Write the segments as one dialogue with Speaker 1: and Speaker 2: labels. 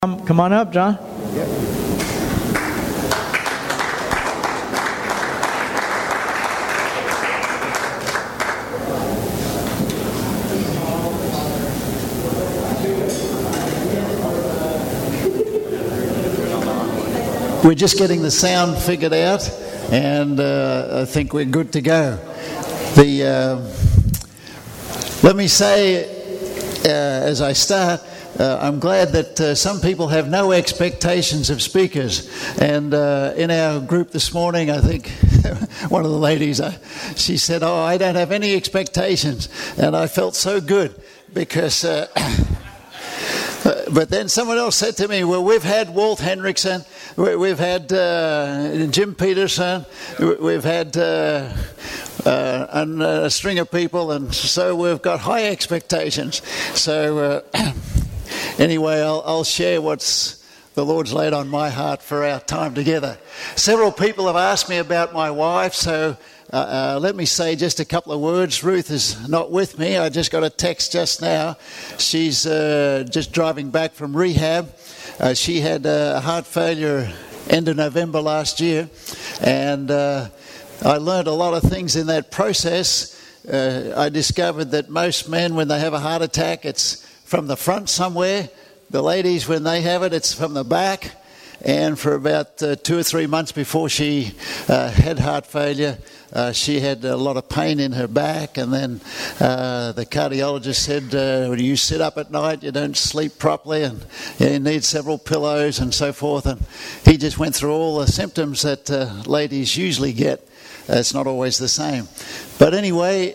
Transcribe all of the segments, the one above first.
Speaker 1: Come on up, John.
Speaker 2: We're just getting the sound figured out, and I think we're good to go. Let me say, as I start, I'm glad that some people have no expectations of speakers. And in our group this morning, I think one of the ladies, she said, "Oh, I don't have any expectations." And I felt so good because... But then someone else said to me, "Well, we've had Walt Henrichsen, we've had Jim Peterson, we've had a string of people, and so we've got high expectations." So anyway, I'll share what's the Lord's laid on my heart for our time together. Several people have asked me about my wife, so let me say just a couple of words. Ruth is not with me. I just got a text just now. She's just driving back from rehab. She had heart failure end of November last year, and I learned a lot of things in that process. I discovered that most men, when they have a heart attack, it's from the front somewhere. The ladies, when they have it, it's from the back. And for about 2 or 3 months before she had heart failure, she had a lot of pain in her back. And then the cardiologist said, "You sit up at night, you don't sleep properly, and you need several pillows," and so forth. And he just went through all the symptoms that ladies usually get. It's not always the same. But anyway...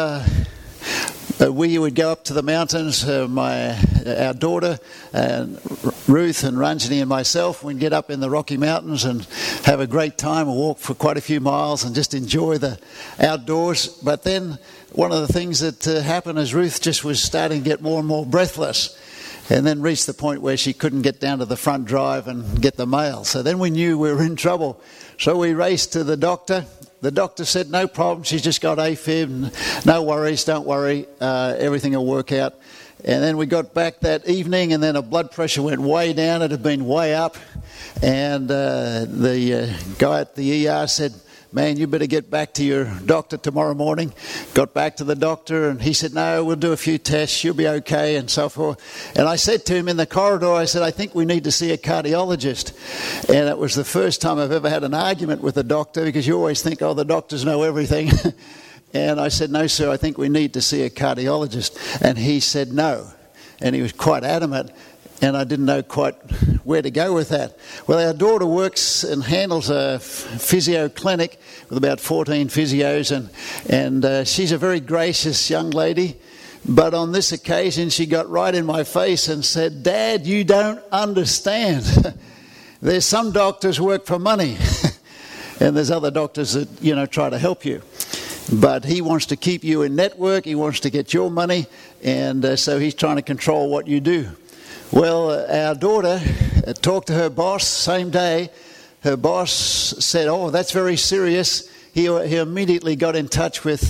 Speaker 2: we would go up to the mountains, our daughter, and Ruth and Ranjani and myself, we'd get up in the Rocky Mountains and have a great time and walk for quite a few miles and just enjoy the outdoors. But then one of the things that happened is Ruth just was starting to get more and more breathless, and then reached the point where she couldn't get down to the front drive and get the mail. So then we knew we were in trouble. So we raced to the doctor. The doctor said, "No problem, she's just got AFib, no worries, don't worry, everything will work out." And then we got back that evening, and then her blood pressure went way down. It had been way up. And the guy at the ER said, "Man, you better get back to your doctor tomorrow morning." Got back to the doctor, and he said, "No, we'll do a few tests, she'll be okay," and so forth. And I said to him in the corridor, I said, "I think we need to see a cardiologist." And it was the first time I've ever had an argument with a doctor, because you always think, oh, the doctors know everything. And I said, "No, sir, I think we need to see a cardiologist." And he said no. And he was quite adamant. And I didn't know quite where to go with that. Well, our daughter works and handles a physio clinic with about 14 physios, and she's a very gracious young lady. But on this occasion, she got right in my face and said, "Dad, you don't understand. There's some doctors work for money, and there's other doctors that, try to help you. But he wants to keep you in network, he wants to get your money, and so he's trying to control what you do." Well, our daughter talked to her boss same day. Her boss said, "Oh, that's very serious." He immediately got in touch with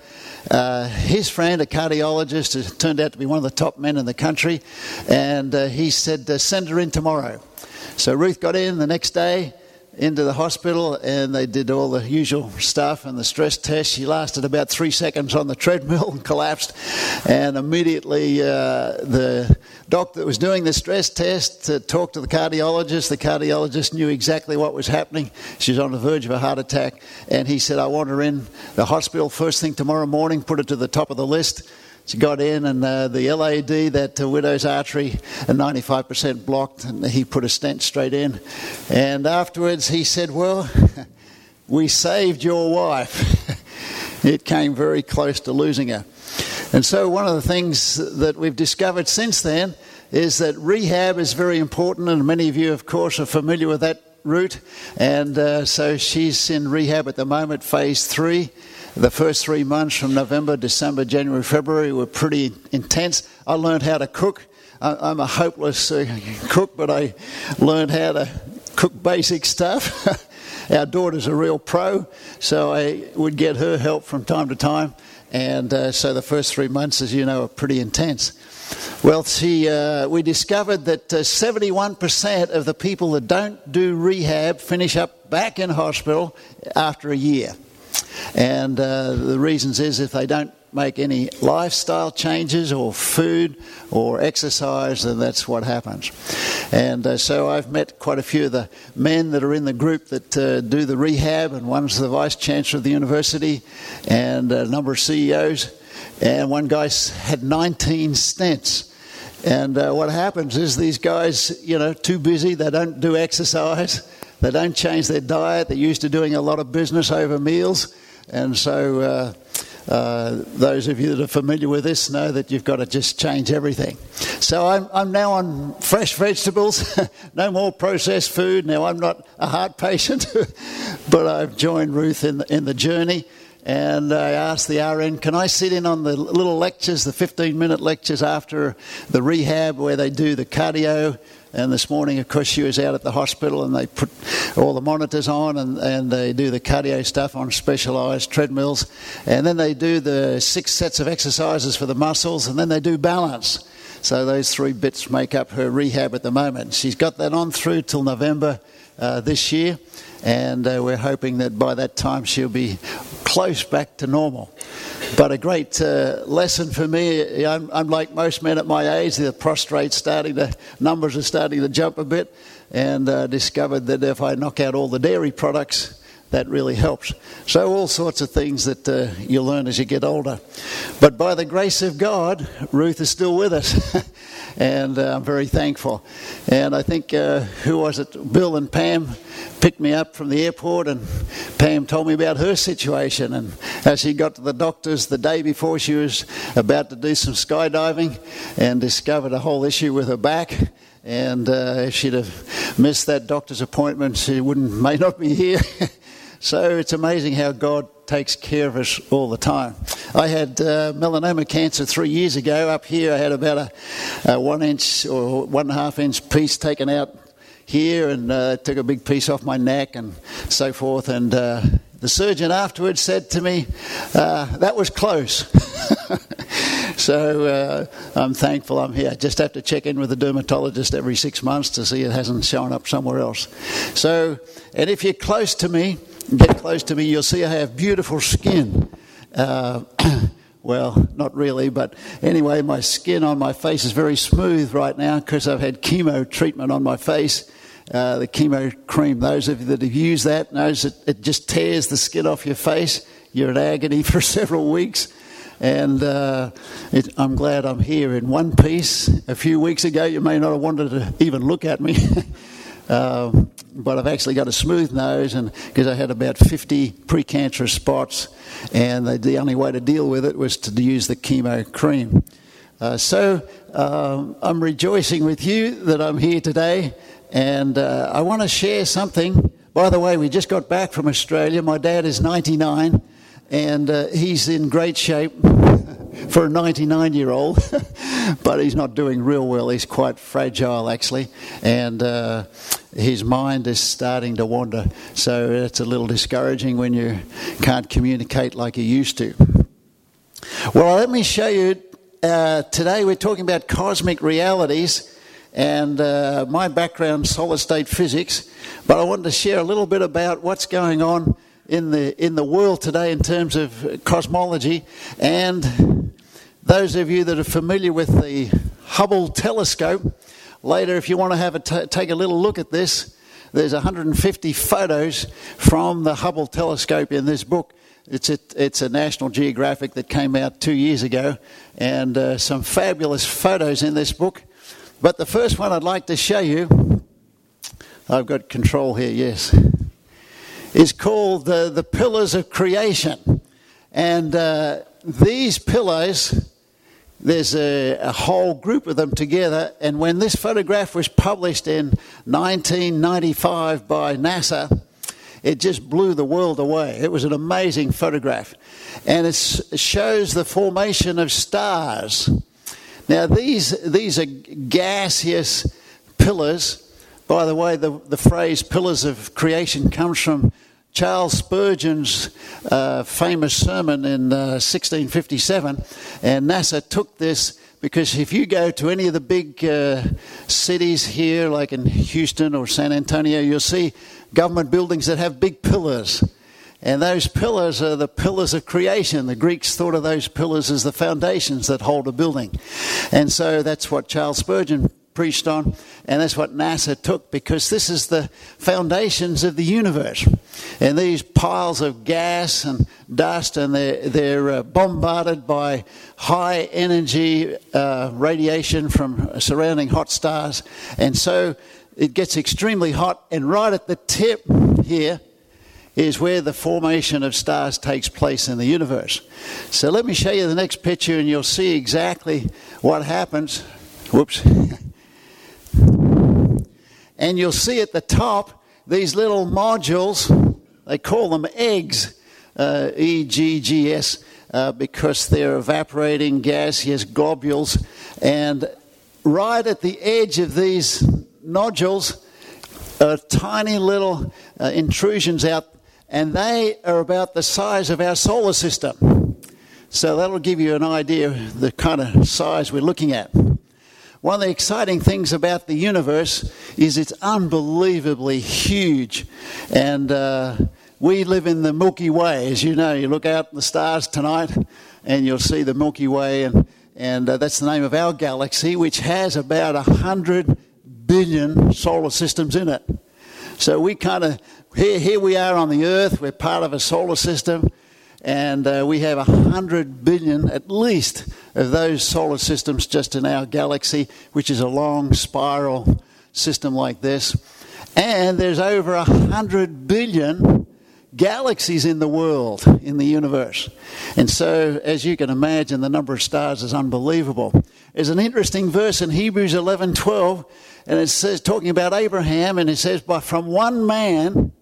Speaker 2: his friend, a cardiologist, who turned out to be one of the top men in the country. And he said, "Send her in tomorrow." So Ruth got in the next day into the hospital, and they did all the usual stuff and the stress test. She lasted about 3 seconds on the treadmill and collapsed, and immediately the doctor that was doing the stress test talked to the cardiologist. The cardiologist knew exactly what was happening. She was on the verge of a heart attack, and he said, "I want her in the hospital first thing tomorrow morning, put her to the top of the list." She got in, and the LAD, that widow's artery, 95% blocked, and he put a stent straight in. And afterwards he said, "Well, we saved your wife." It came very close to losing her. And so one of the things that we've discovered since then is that rehab is very important, and many of you, of course, are familiar with that route. And so she's in rehab at the moment, phase 3. The first 3 months from November, December, January, February were pretty intense. I learned how to cook. I'm a hopeless cook, but I learned how to cook basic stuff. Our daughter's a real pro, so I would get her help from time to time. And so the first 3 months, as you know, are pretty intense. Well, we discovered that 71% of the people that don't do rehab finish up back in hospital after a year. And the reasons is if they don't make any lifestyle changes or food or exercise, then that's what happens. And so I've met quite a few of the men that are in the group that do the rehab, and one's the Vice Chancellor of the university and a number of CEOs. And one guy had 19 stents. And what happens is these guys, too busy, they don't do exercise, they don't change their diet, they're used to doing a lot of business over meals. And so those of you that are familiar with this know that you've got to just change everything. So I'm now on fresh vegetables, no more processed food. Now I'm not a heart patient, but I've joined Ruth in the journey. And I asked the RN, can I sit in on the little lectures, the 15-minute lectures after the rehab where they do the cardio? And this morning, of course, she was out at the hospital and they put all the monitors on and they do the cardio stuff on specialised treadmills. And then they do the 6 sets of exercises for the muscles, and then they do balance. So those 3 bits make up her rehab at the moment. She's got that on through till November this year. And we're hoping that by that time she'll be close back to normal. But a great lesson for me. I'm like most men at my age. The prostrate numbers are starting to jump a bit, and discovered that if I knock out all the dairy products, that really helps. So all sorts of things that you learn as you get older. But by the grace of God, Ruth is still with us. And I'm very thankful. And I think, who was it? Bill and Pam picked me up from the airport, and Pam told me about her situation. And as she got to the doctors the day before she was about to do some skydiving, and discovered a whole issue with her back. And if she'd have missed that doctor's appointment, she may not be here. So it's amazing how God takes care of us all the time. I had melanoma cancer 3 years ago. Up here I had about a 1 inch or 1.5 inch piece taken out here, and took a big piece off my neck and so forth. And the surgeon afterwards said to me, that was close. So I'm thankful I'm here. I just have to check in with the dermatologist every 6 months to see it hasn't shown up somewhere else. So, and if you're close to me, get close to me, you'll see I have beautiful skin. Well, not really, but anyway, my skin on my face is very smooth right now because I've had chemo treatment on my face, the chemo cream. Those of you that have used that knows that it just tears the skin off your face. You're in agony for several weeks. And I'm glad I'm here in one piece. A few weeks ago, you may not have wanted to even look at me. But I've actually got a smooth nose, and because I had about 50 precancerous spots, and the only way to deal with it was to use the chemo cream. So I'm rejoicing with you that I'm here today, and I want to share something. By the way, we just got back from Australia. My dad is 99, and he's in great shape for a 99-year-old, but he's not doing real well. He's quite fragile, actually, and his mind is starting to wander. So it's a little discouraging when you can't communicate like you used to. Well, let me show you. Today we're talking about cosmic realities, and my background solid-state physics, but I wanted to share a little bit about what's going on in the world today in terms of cosmology. And those of you that are familiar with the Hubble telescope, later if you want to take a little look at this, there's 150 photos from the Hubble telescope in this book. It's a National Geographic that came out 2 years ago, and some fabulous photos in this book. But the first one I'd like to show you, I've got control here, yes, is called the Pillars of Creation. And these pillars, there's a whole group of them together. And when this photograph was published in 1995 by NASA, it just blew the world away. It was an amazing photograph. And it shows the formation of stars. Now, these are gaseous pillars. By the way, the phrase pillars of creation comes from Charles Spurgeon's famous sermon in 1657, and NASA took this because if you go to any of the big cities here, like in Houston or San Antonio, you'll see government buildings that have big pillars. And those pillars are the pillars of creation. The Greeks thought of those pillars as the foundations that hold a building. And so that's what Charles Spurgeon preached on, and that's what NASA took, because this is the foundations of the universe. And these piles of gas and dust, and they're bombarded by high energy radiation from surrounding hot stars. And so it gets extremely hot, and right at the tip here is where the formation of stars takes place in the universe. So let me show you the next picture, and you'll see exactly what happens. Whoops. And you'll see at the top these little modules. They call them eggs, EGGS, because they're evaporating gaseous globules. And right at the edge of these nodules are tiny little intrusions out, and they are about the size of our solar system. So that'll give you an idea of the kind of size we're looking at. One of the exciting things about the universe is it's unbelievably huge. And we live in the Milky Way. As you know, you look out at the stars tonight and you'll see the Milky Way. And that's the name of our galaxy, which has about 100 billion solar systems in it. So we kind of, here we are on the Earth. We're part of a solar system. And we have 100 billion, at least, of those solar systems just in our galaxy, which is a long spiral system like this. And there's over 100 billion galaxies in the world, in the universe. And so, as you can imagine, the number of stars is unbelievable. There's an interesting verse in Hebrews 11:12, and it says, talking about Abraham, and it says, "But from one man,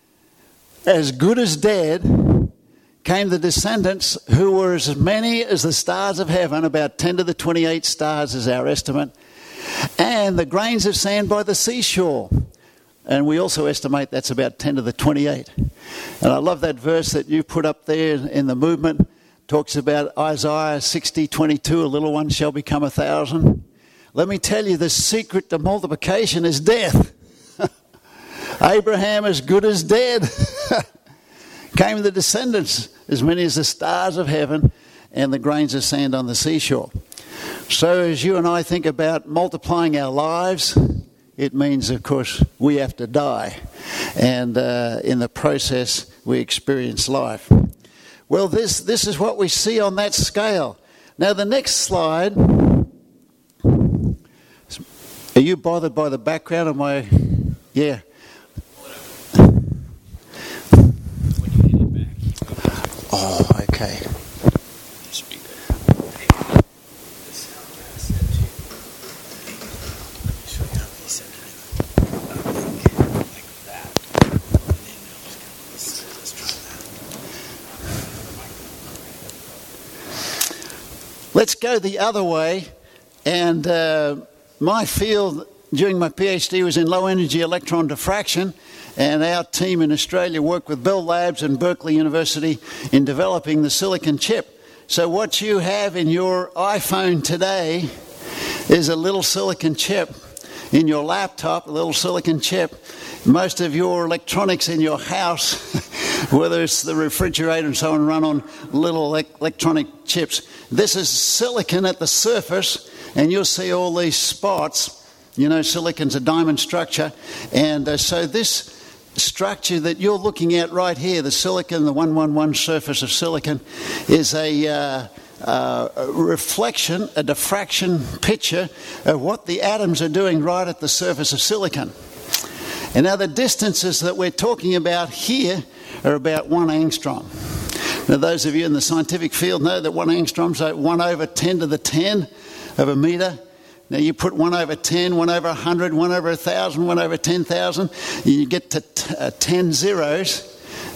Speaker 2: as good as dead, came the descendants who were as many as the stars of heaven," about 10 to the 28 stars is our estimate, "and the grains of sand by the seashore." And we also estimate that's about 10 to the 28. And I love that verse that you put up there in the movement. Talks about Isaiah 60:22, "A little one shall become 1,000." Let me tell you, the secret to multiplication is death. Abraham as good as dead. Came the descendants, as many as the stars of heaven and the grains of sand on the seashore. So as you and I think about multiplying our lives, it means, of course, we have to die. And in the process, we experience life. Well, this is what we see on that scale. Now, the next slide. Are you bothered by the background of my... Yeah. Oh, okay. Let's go the other way. And my field during my PhD was in low energy electron diffraction. And our team in Australia worked with Bell Labs and Berkeley University in developing the silicon chip. So what you have in your iPhone today is a little silicon chip. In your laptop, a little silicon chip. Most of your electronics in your house, whether it's the refrigerator and so on, run on little electronic chips. This is silicon at the surface, and you'll see all these spots. You know, silicon's a diamond structure. And so this structure that you're looking at right here, the silicon, the 111 surface of silicon, is a reflection, a diffraction picture of what the atoms are doing right at the surface of silicon. And now the distances that we're talking about here are about 1 angstrom. Now those of you in the scientific field know that 1 angstrom's like 1 over 10 to the 10 of a meter. Now you put 1 over 10, 1 over 100, 1 over 1,000, 1 over 10,000, you get to 10 zeros.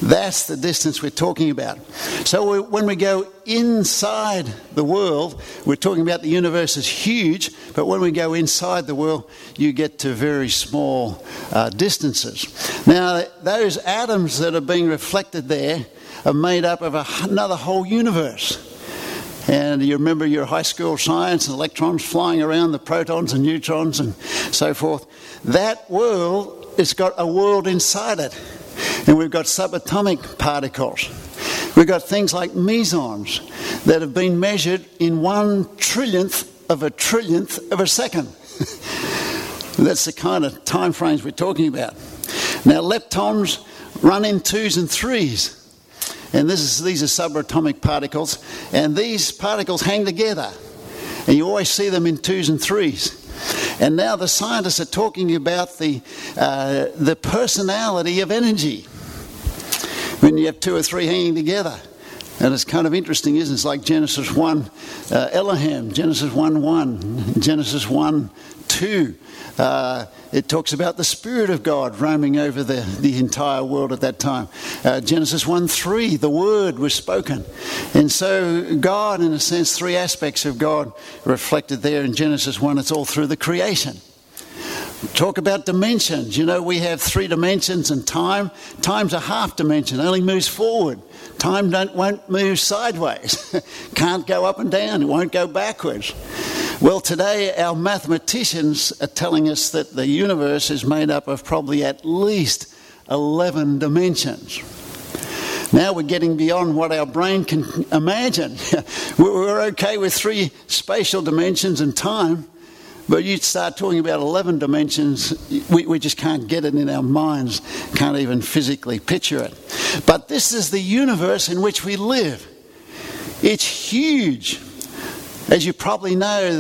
Speaker 2: That's the distance we're talking about. So when we go inside the world, we're talking about the universe is huge, but when we go inside the world, you get to very small distances. Now, those atoms that are being reflected there are made up of another whole universe. And you remember your high school science and electrons flying around, the protons and neutrons and so forth. That world has got a world inside it. And we've got subatomic particles. We've got things like mesons that have been measured in 1/1,000,000,000 of a second. That's the kind of time frames we're talking about. Now, leptons run in 2s and 3s. And these are subatomic particles. And these particles hang together. And you always see them in 2s and 3s. And now the scientists are talking about the personality of energy when you have 2 or 3 hanging together. And it's kind of interesting, isn't it? It's like Genesis 1, Elohim, Genesis 1:1, Genesis 1:2. It talks about the Spirit of God roaming over the entire world at that time. Genesis 1:3, the Word was spoken. And so God, in a sense, 3 aspects of God reflected there in Genesis 1. It's all through the creation. Talk about dimensions. You know, we have 3 dimensions, and time. Time's a half dimension, only moves forward. Time won't move sideways. Can't go up and down. It won't go backwards. Well, today our mathematicians are telling us that the universe is made up of probably at least 11 dimensions. Now we're getting beyond what our brain can imagine. We're okay with 3 spatial dimensions and time, but you start talking about 11 dimensions, we just can't get it in our minds, can't even physically picture it. But this is the universe in which we live. It's huge. As you probably know,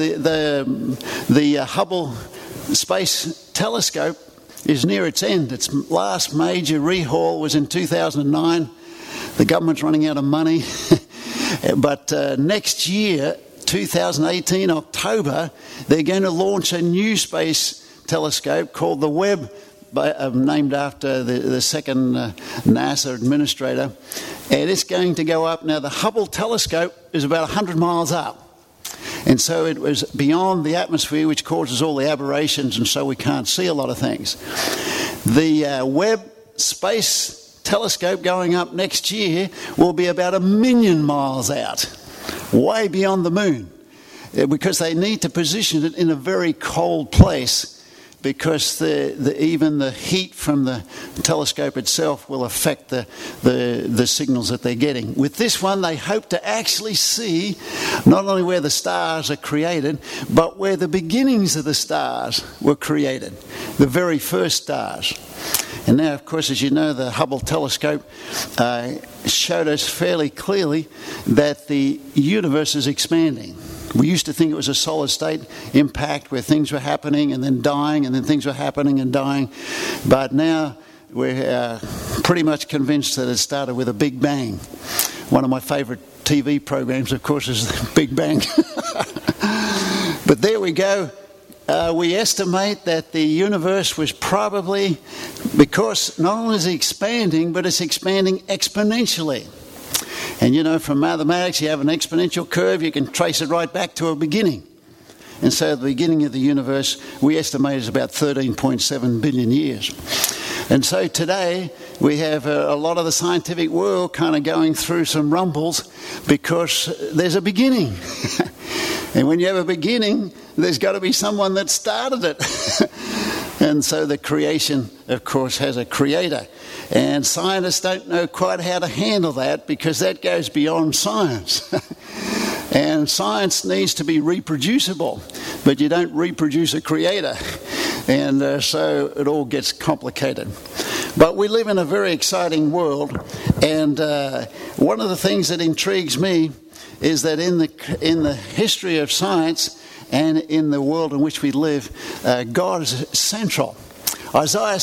Speaker 2: the Hubble Space Telescope is near its end. Its last major rehaul was in 2009. The government's running out of money. But next year, 2018, October, they're going to launch a new space telescope called the Webb, named after the second NASA administrator. And it's going to go up. Now, the Hubble telescope is about 100 miles up. And so it was beyond the atmosphere, which causes all the aberrations, and so we can't see a lot of things. The Webb Space Telescope going up next year will be about 1,000,000 miles out, way beyond the moon, because they need to position it in a very cold place, because even the heat from the telescope itself will affect the signals that they're getting. With this one, they hope to actually see not only where the stars are created, but where the beginnings of the stars were created, the very first stars. And now, of course, as you know, the Hubble telescope showed us fairly clearly that the universe is expanding. We used to think it was a solid state impact where things were happening and then dying, and then things were happening and dying. But now we're pretty much convinced that it started with a Big Bang. One of my favourite TV programs, of course, is the Big Bang. But there we go. We estimate that the universe was probably, because not only is it expanding, but it's expanding exponentially. And you know, from mathematics, you have an exponential curve, you can trace it right back to a beginning. And so the beginning of the universe, we estimate, is about 13.7 billion years. And so today, we have a lot of the scientific world kind of going through some rumbles because there's a beginning. And when you have a beginning, there's got to be someone that started it. And so the creation, of course, has a creator. And scientists don't know quite how to handle that, because that goes beyond science. And science needs to be reproducible, but you don't reproduce a creator. And so it all gets complicated. But we live in a very exciting world. And one of the things that intrigues me is that in the history of science and in the world in which we live, God is central. Isaiah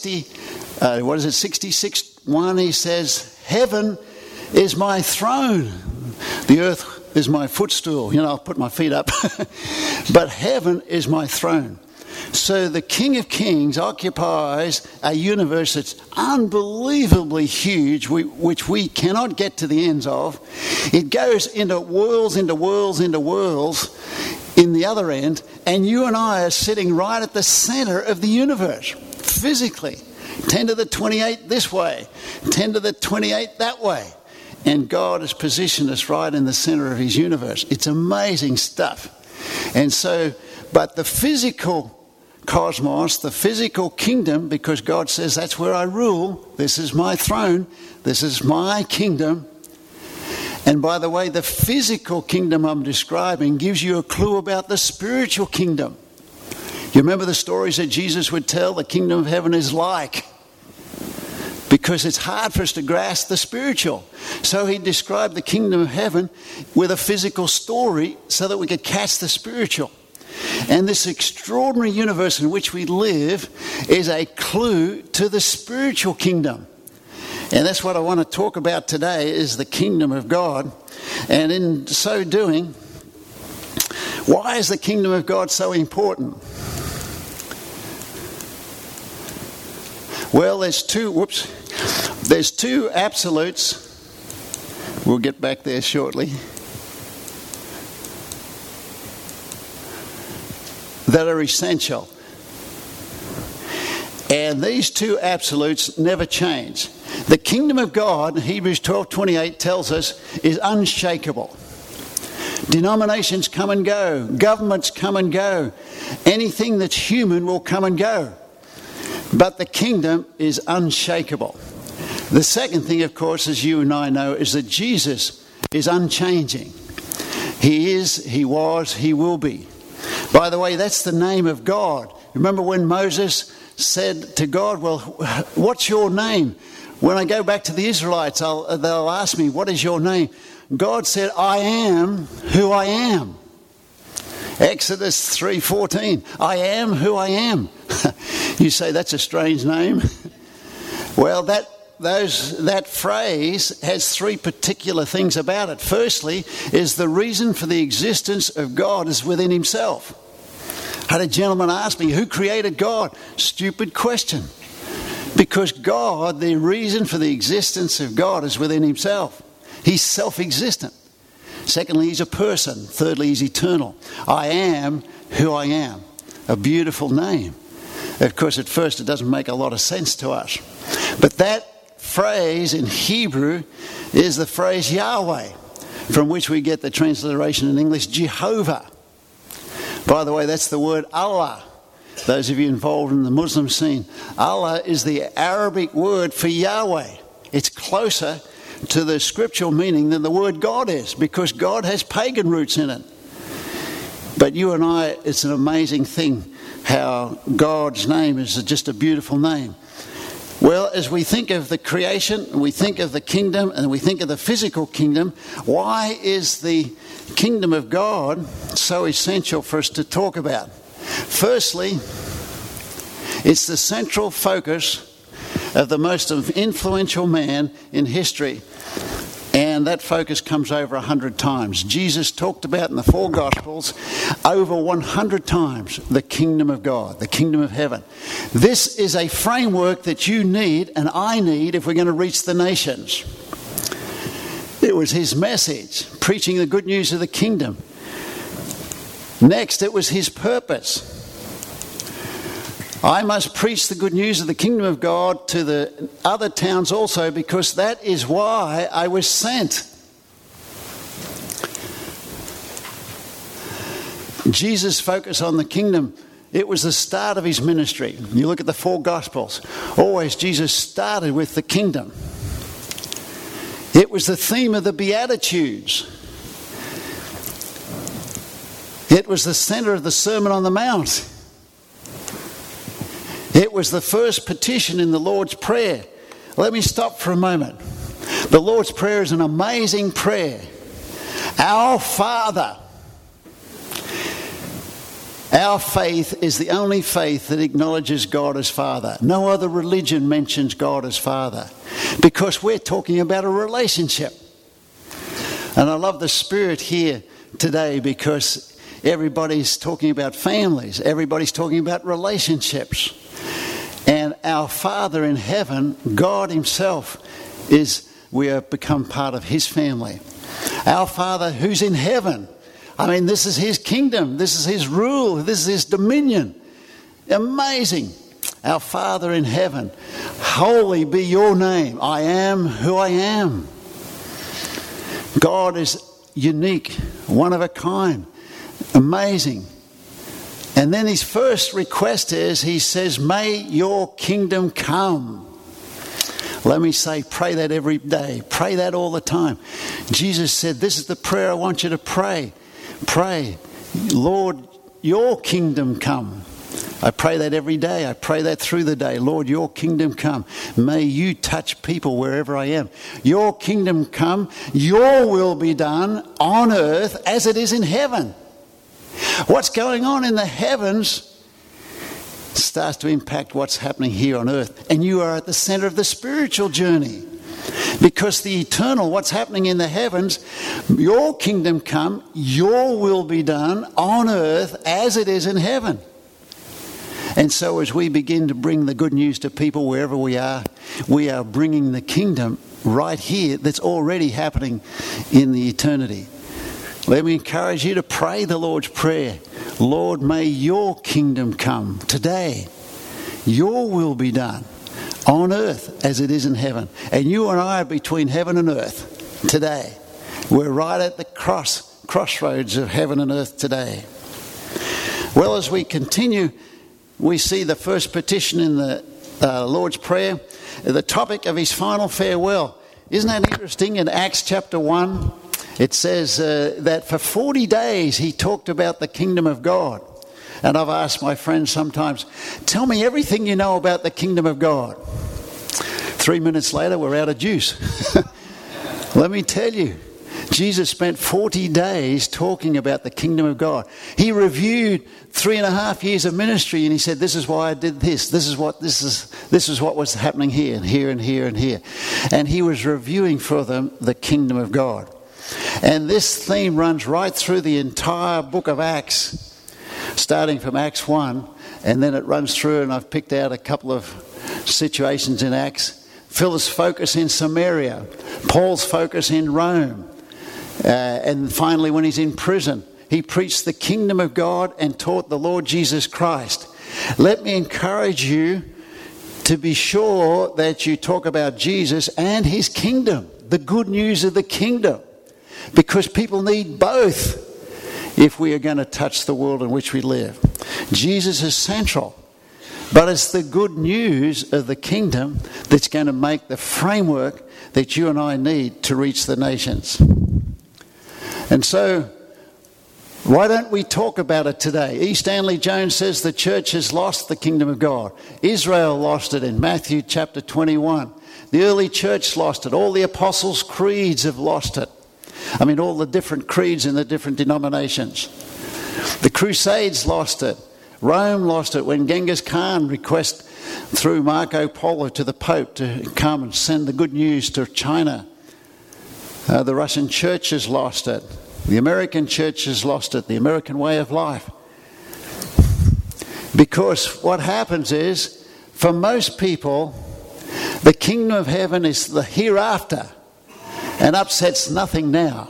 Speaker 2: 66:1, he says, "Heaven is my throne, the earth is my footstool." You know, I'll put my feet up. But heaven is my throne. So the King of Kings occupies a universe that's unbelievably huge, which we cannot get to the ends of. It goes into worlds, into worlds, into worlds in the other end, and you and I are sitting right at the center of the universe, physically. 10 to the 28 this way, 10 to the 28 that way. And God has positioned us right in the center of his universe. It's amazing stuff. And so, but the physical cosmos, the physical kingdom, because God says that's where I rule, this is my throne, this is my kingdom. And by the way, the physical kingdom I'm describing gives you a clue about the spiritual kingdom. You remember the stories that Jesus would tell? The kingdom of heaven is like. Because it's hard for us to grasp the spiritual. So he described the kingdom of heaven with a physical story so that we could catch the spiritual. And this extraordinary universe in which we live is a clue to the spiritual kingdom. And that's what I want to talk about today, is the kingdom of God. And in so doing, why is the kingdom of God so important? Well, there's two absolutes. We'll get back there shortly. That are essential. And these two absolutes never change. The kingdom of God, Hebrews 12:28 tells us, is unshakable. Denominations come and go. Governments come and go. Anything that's human will come and go. But the kingdom is unshakable. The second thing, of course, as you and I know, is that Jesus is unchanging. He is, he was, he will be. By the way, that's the name of God. Remember when Moses said to God, well, what's your name? When I go back to the Israelites, they'll ask me, what is your name? God said, I am who I am. Exodus 3:14, I am who I am. You say, that's a strange name. Well, that phrase has three particular things about it. Firstly, is the reason for the existence of God is within himself. I had a gentleman ask me, who created God? Stupid question. Because God, the reason for the existence of God is within himself. He's self-existent. Secondly, he's a person. Thirdly, he's eternal. I am who I am. A beautiful name. Of course, at first it doesn't make a lot of sense to us. But that phrase in Hebrew is the phrase Yahweh, from which we get the transliteration in English, Jehovah. By the way, that's the word Allah. Those of you involved in the Muslim scene, Allah is the Arabic word for Yahweh. It's closer to the scriptural meaning than the word God is, because God has pagan roots in it. But you and I, it's an amazing thing how God's name is just a beautiful name. Well, as we think of the creation, we think of the kingdom, and we think of the physical kingdom, why is the kingdom of God so essential for us to talk about? Firstly, it's the central focus of the most influential man in history. And that focus comes over 100 times. Jesus talked about in the four Gospels over 100 times the kingdom of God, the kingdom of heaven. This is a framework that you need and I need if we're going to reach the nations. It was his message, preaching the good news of the kingdom. Next, it was his purpose. I must preach the good news of the kingdom of God to the other towns also, because that is why I was sent. Jesus' focus on the kingdom, it was the start of his ministry. You look at the four Gospels. Always Jesus started with the kingdom. It was the theme of the Beatitudes. It was the center of the Sermon on the Mount. It was the first petition in the Lord's Prayer. Let me stop for a moment. The Lord's Prayer is an amazing prayer. Our Father. Our faith is the only faith that acknowledges God as Father. No other religion mentions God as Father, because we're talking about a relationship. And I love the Spirit here today, because Everybody's talking about families. Everybody's talking about relationships. And our Father in heaven, God himself, we have become part of his family. Our Father who's in heaven. I mean, this is his kingdom. This is his rule. This is his dominion. Amazing. Our Father in heaven. Holy be your name. I am who I am. God is unique, one of a kind. Amazing. And then his first request is, he says, may your kingdom come. Let me say, pray that every day. Pray that all the time. Jesus said, this is the prayer I want you to pray. Pray, Lord, your kingdom come. I pray that every day. I pray that through the day. Lord, your kingdom come. May you touch people wherever I am. Your kingdom come. Your will be done on earth as it is in heaven. What's going on in the heavens starts to impact what's happening here on earth. And you are at the center of the spiritual journey. Because the eternal, what's happening in the heavens, your kingdom come, your will be done on earth as it is in heaven. And so as we begin to bring the good news to people wherever we are bringing the kingdom right here that's already happening in the eternity. Let me encourage you to pray the Lord's Prayer. Lord, may your kingdom come today. Your will be done on earth as it is in heaven. And you and I are between heaven and earth today. We're right at the crossroads of heaven and earth today. Well, as we continue, we see the first petition in the Lord's Prayer, the topic of his final farewell. Isn't that interesting? In Acts chapter 1, it says that for 40 days he talked about the kingdom of God. And I've asked my friends sometimes, tell me everything you know about the kingdom of God. 3 minutes later, we're out of juice. Let me tell you, Jesus spent 40 days talking about the kingdom of God. He reviewed 3.5 years of ministry and he said, this is why I did this. This is what was happening here and here and here and here. And he was reviewing for them the kingdom of God. And this theme runs right through the entire book of Acts, starting from Acts 1, and then it runs through, and I've picked out a couple of situations in Acts. Philip's focus in Samaria, Paul's focus in Rome, and finally when he's in prison, he preached the kingdom of God and taught the Lord Jesus Christ. Let me encourage you to be sure that you talk about Jesus and his kingdom, the good news of the kingdom. Because people need both if we are going to touch the world in which we live. Jesus is central, but it's the good news of the kingdom that's going to make the framework that you and I need to reach the nations. And so, why don't we talk about it today? E. Stanley Jones says the church has lost the kingdom of God. Israel lost it in Matthew chapter 21. The early church lost it. All the apostles' creeds have lost it. I mean, all the different creeds in the different denominations. The Crusades lost it. Rome lost it when Genghis Khan requested through Marco Polo to the Pope to come and send the good news to China. The Russian church has lost it. The American church has lost it. The American way of life. Because what happens is, for most people, the kingdom of heaven is the hereafter. And upsets nothing now.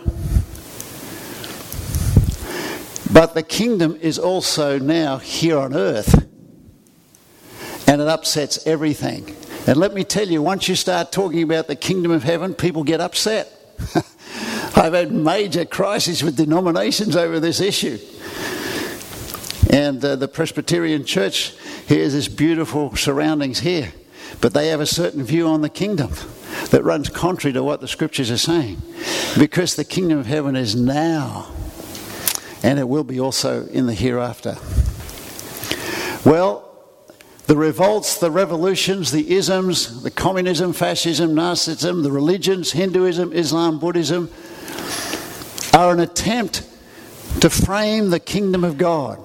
Speaker 2: But the kingdom is also now here on earth. And it upsets everything. And let me tell you, once you start talking about the kingdom of heaven, people get upset. I've had major crises with denominations over this issue. And the Presbyterian Church has this beautiful surroundings here. But they have a certain view on the kingdom that runs contrary to what the scriptures are saying. Because the kingdom of heaven is now. And it will be also in the hereafter. Well, the revolts, the revolutions, the isms, the communism, fascism, Nazism, the religions, Hinduism, Islam, Buddhism, are an attempt to frame the kingdom of God.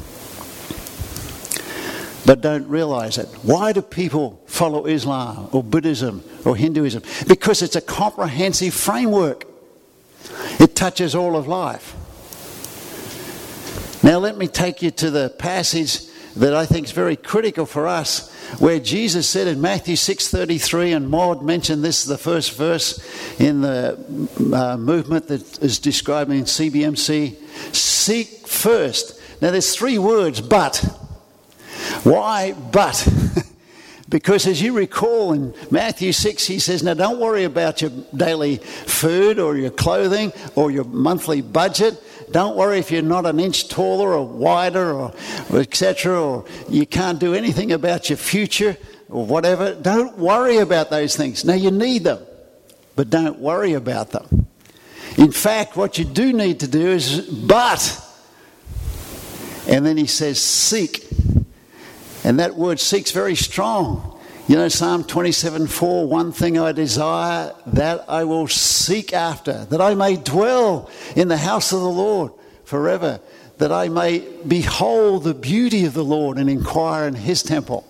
Speaker 2: But don't realise it. Why do people follow Islam or Buddhism or Hinduism? Because it's a comprehensive framework. It touches all of life. Now let me take you to the passage that I think is very critical for us, where Jesus said in Matthew 6:33, and Maud mentioned this is the first verse in the movement that is describing CBMC, seek first. Now there's three words, but. Why but? Because as you recall in Matthew 6, he says, now don't worry about your daily food or your clothing or your monthly budget. Don't worry if you're not an inch taller or wider or etc. or you can't do anything about your future or whatever. Don't worry about those things. Now you need them, but don't worry about them. In fact, what you do need to do is but. And then he says seek. And that word seek's very strong. You know, Psalm 27:4, one thing I desire, that I will seek after, that I may dwell in the house of the Lord forever, that I may behold the beauty of the Lord and inquire in his temple.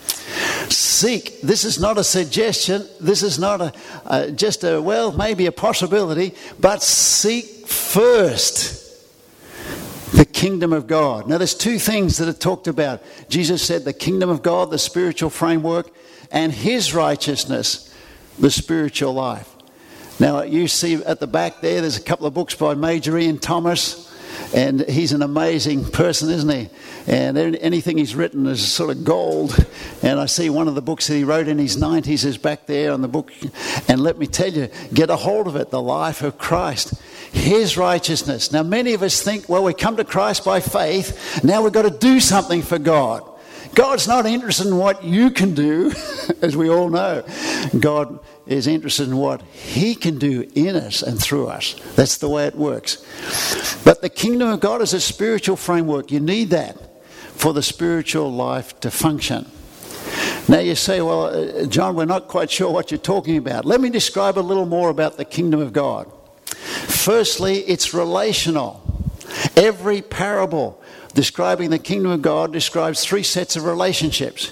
Speaker 2: Seek. This is not a suggestion. This is not maybe a possibility, but seek first the kingdom of God. Now there's two things that are talked about. Jesus said the kingdom of God, the spiritual framework, and his righteousness, the spiritual life. Now you see at the back there's a couple of books by Major Ian Thomas, and he's an amazing person, isn't he? And anything he's written is sort of gold. And I see one of the books that he wrote in his 90s is back there on the book. And let me tell you, get a hold of it, the life of Christ. His righteousness. Now many of us think, well, we come to Christ by faith, now we've got to do something for God. God's not interested in what you can do, as we all know. God is interested in what he can do in us and through us. That's the way it works. But the kingdom of God is a spiritual framework. You need that for the spiritual life to function. Now you say, well, John, we're not quite sure what you're talking about. Let me describe a little more about the kingdom of God. Firstly, it's relational. Every parable describing the kingdom of God describes three sets of relationships.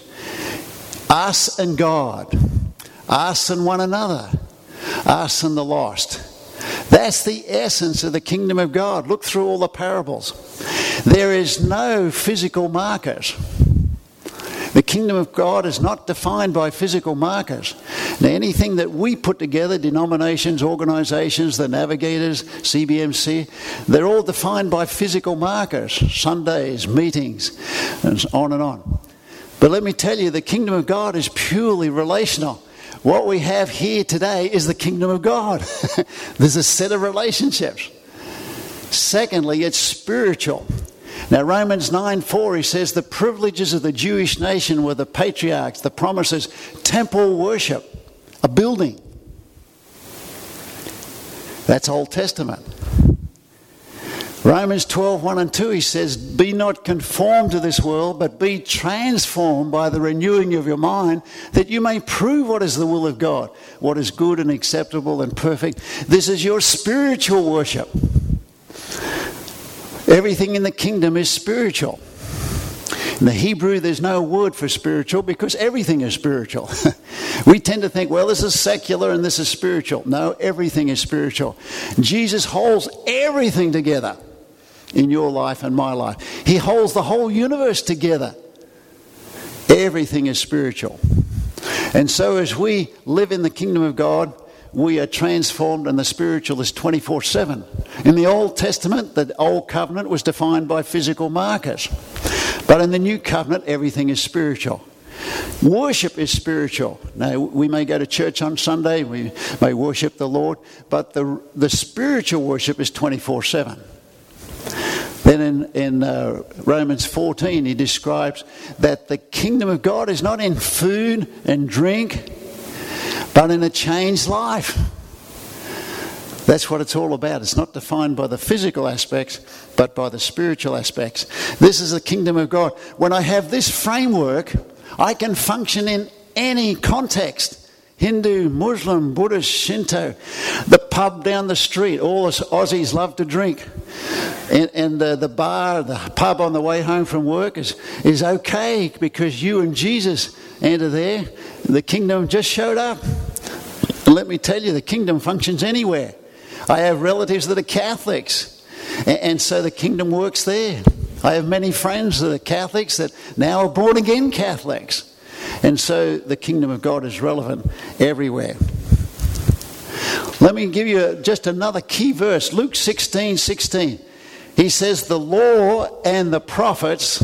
Speaker 2: Us and God. Us and one another. Us and the lost. That's the essence of the kingdom of God. Look through all the parables. There is no physical markers. The kingdom of God is not defined by physical markers. Now, anything that we put together, denominations, organisations, the Navigators, CBMC, they're all defined by physical markers, Sundays, meetings, and on and on. But let me tell you, the kingdom of God is purely relational. What we have here today is the kingdom of God. There's a set of relationships. Secondly, it's spiritual. Now, Romans 9:4, he says, the privileges of the Jewish nation were the patriarchs, the promises, temple worship, a building. That's Old Testament. Romans 12:1 and 2, he says, be not conformed to this world, but be transformed by the renewing of your mind, that you may prove what is the will of God, what is good and acceptable and perfect. This is your spiritual worship. Everything in the kingdom is spiritual. In the Hebrew, there's no word for spiritual because everything is spiritual. We tend to think, well, this is secular and this is spiritual. No, everything is spiritual. Jesus holds everything together in your life and my life. He holds the whole universe together. Everything is spiritual. And so as we live in the kingdom of God, we are transformed, and the spiritual is 24/7. In the Old Testament, the Old Covenant was defined by physical markers. But in the New Covenant, everything is spiritual. Worship is spiritual. Now, we may go to church on Sunday, we may worship the Lord, but the spiritual worship is 24/7. Then in Romans 14, he describes that the kingdom of God is not in food and drink, but in a changed life. That's what it's all about. It's not defined by the physical aspects, but by the spiritual aspects. This is the kingdom of God. When I have this framework, I can function in any context. Hindu, Muslim, Buddhist, Shinto, the pub down the street. All us Aussies love to drink. And the bar, the pub on the way home from work is okay because you and Jesus enter there. The kingdom just showed up. And let me tell you, the kingdom functions anywhere. I have relatives that are Catholics, and so the kingdom works there. I have many friends that are Catholics that now are born again Catholics. And so the kingdom of God is relevant everywhere. Let me give you just another key verse. Luke 16:16. He says, the law and the prophets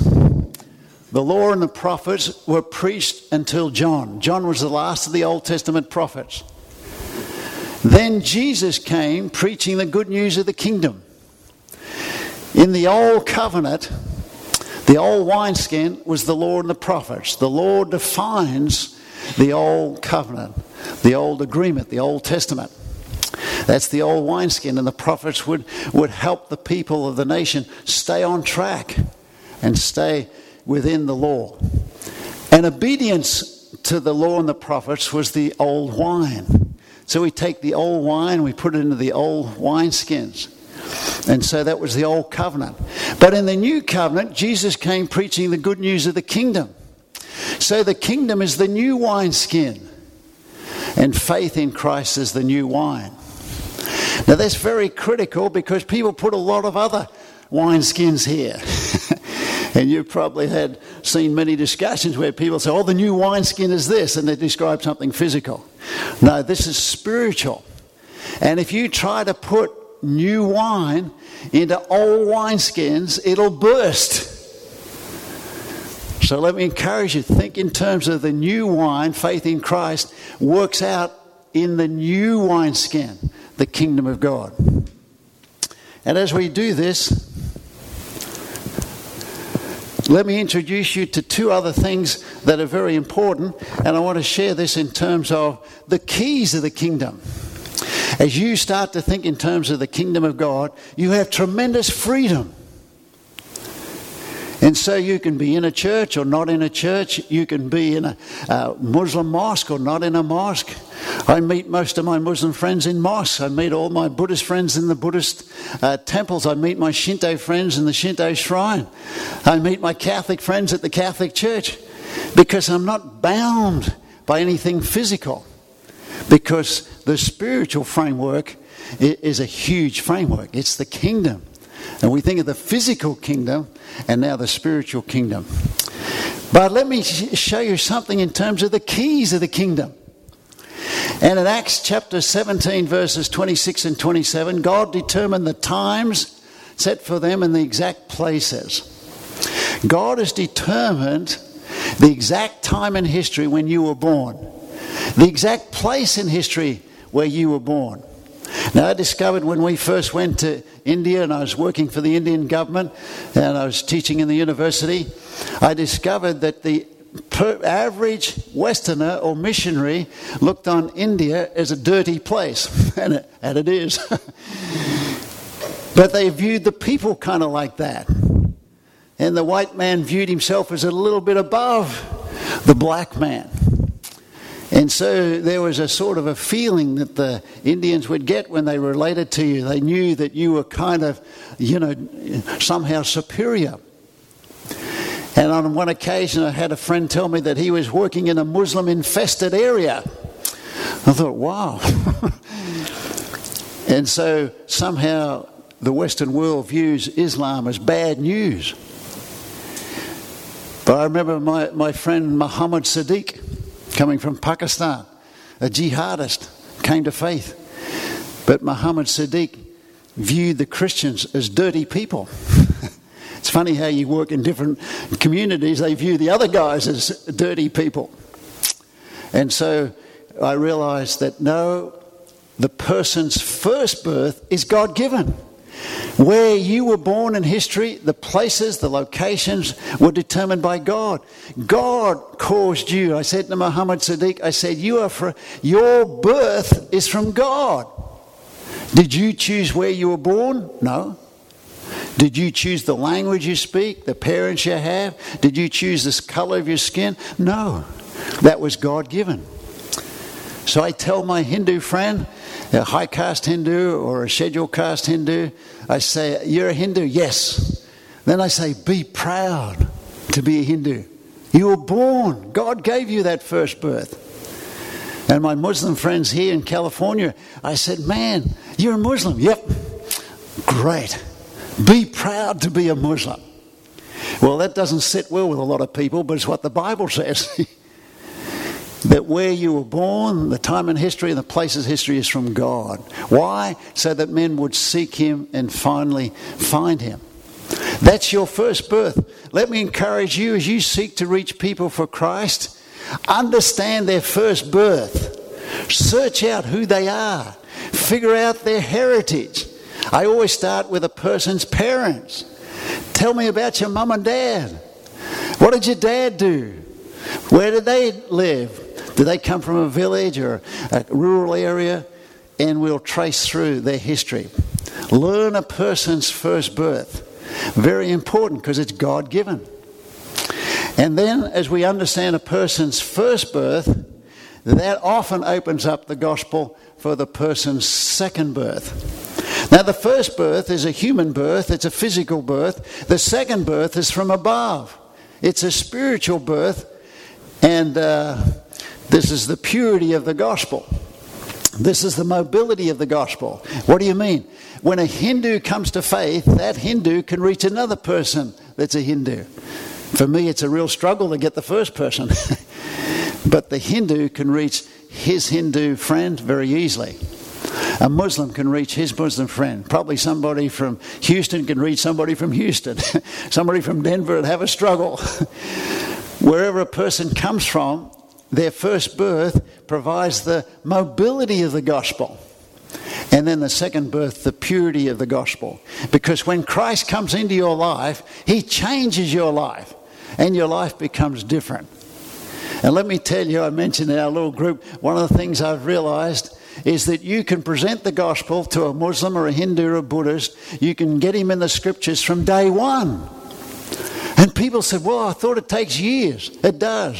Speaker 2: were preached until John. John was the last of the Old Testament prophets. Then Jesus came preaching the good news of the kingdom. In the old covenant, the old wineskin was the law and the prophets. The law defines the old covenant, the old agreement, the Old Testament. That's the old wineskin, and the prophets would help the people of the nation stay on track and stay within the law. And obedience to the law and the prophets was the old wine. So we take the old wine, we put it into the old wineskins. And so that was the old covenant. But in the new covenant, Jesus came preaching the good news of the kingdom. So the kingdom is the new wineskin, and faith in Christ is the new wine. Now that's very critical because people put a lot of other wineskins here. And you've probably seen many discussions where people say, oh, the new wineskin is this, and they describe something physical. No, this is spiritual. And if you try to put new wine into old wineskins, it'll burst. So let me encourage you, think in terms of the new wine. Faith in Christ works out in the new wineskin, the kingdom of God. And as we do this, let me introduce you to two other things that are very important, and I want to share this in terms of the keys of the kingdom. As you start to think in terms of the kingdom of God, you have tremendous freedom. And so you can be in a church or not in a church. You can be in a Muslim mosque or not in a mosque. I meet most of my Muslim friends in mosques. I meet all my Buddhist friends in the Buddhist temples. I meet my Shinto friends in the Shinto shrine. I meet my Catholic friends at the Catholic Church, because I'm not bound by anything physical, because the spiritual framework is a huge framework. It's the kingdom. And we think of the physical kingdom and now the spiritual kingdom. But let me show you something in terms of the keys of the kingdom. And in Acts chapter 17, verses 26 and 27, God determined the times set for them and the exact places. God has determined the exact time in history when you were born, the exact place in history where you were born. Now, I discovered when we first went to India, and I was working for the Indian government, and I was teaching in the university, I discovered that the average Westerner or missionary looked on India as a dirty place, and it is. But they viewed the people kind of like that. And the white man viewed himself as a little bit above the black man. And so there was a sort of a feeling that the Indians would get when they related to you. They knew that you were kind of, somehow superior. And on one occasion I had a friend tell me that he was working in a Muslim-infested area. I thought, wow. And so somehow the Western world views Islam as bad news. But I remember my friend Muhammad Siddiq, coming from Pakistan, a jihadist, came to faith. But Muhammad Siddiq viewed the Christians as dirty people. It's funny how you work in different communities, they view the other guys as dirty people. And so I realized that no, the person's first birth is God-given. Where you were born in history, the places, the locations were determined by God. God caused you. I said to Muhammad Siddiq, I said, your birth is from God. Did you choose where you were born? No. Did you choose the language you speak, the parents you have? Did you choose the color of your skin? No. That was God-given. So I tell my Hindu friend, a high caste Hindu or a scheduled caste Hindu, I say, you're a Hindu? Yes. Then I say, be proud to be a Hindu. You were born. God gave you that first birth. And my Muslim friends here in California, I said, man, you're a Muslim. Yep. Great. Be proud to be a Muslim. Well, that doesn't sit well with a lot of people, but it's what the Bible says. That where you were born, the time in history and the places in history is from God. Why? So that men would seek him and finally find him. That's your first birth. Let me encourage you as you seek to reach people for Christ, understand their first birth. Search out who they are. Figure out their heritage. I always start with a person's parents. Tell me about your mum and dad. What did your dad do? Where did they live? Did they come from a village or a rural area? And we'll trace through their history. Learn a person's first birth. Very important because it's God-given. And then as we understand a person's first birth, that often opens up the gospel for the person's second birth. Now the first birth is a human birth, it's a physical birth. The second birth is from above. It's a spiritual birth, and this is the purity of the gospel. This is the mobility of the gospel. What do you mean? When a Hindu comes to faith, that Hindu can reach another person that's a Hindu. For me, it's a real struggle to get the first person. But the Hindu can reach his Hindu friend very easily. A Muslim can reach his Muslim friend. Probably somebody from Houston can reach somebody from Houston. Somebody from Denver would have a struggle. Wherever a person comes from, their first birth provides the mobility of the gospel. And then the second birth, the purity of the gospel. Because when Christ comes into your life, he changes your life. And your life becomes different. And let me tell you, I mentioned in our little group, one of the things I've realized is that you can present the gospel to a Muslim or a Hindu or a Buddhist. You can get him in the scriptures from day one. And people said, well, I thought it takes years. It does.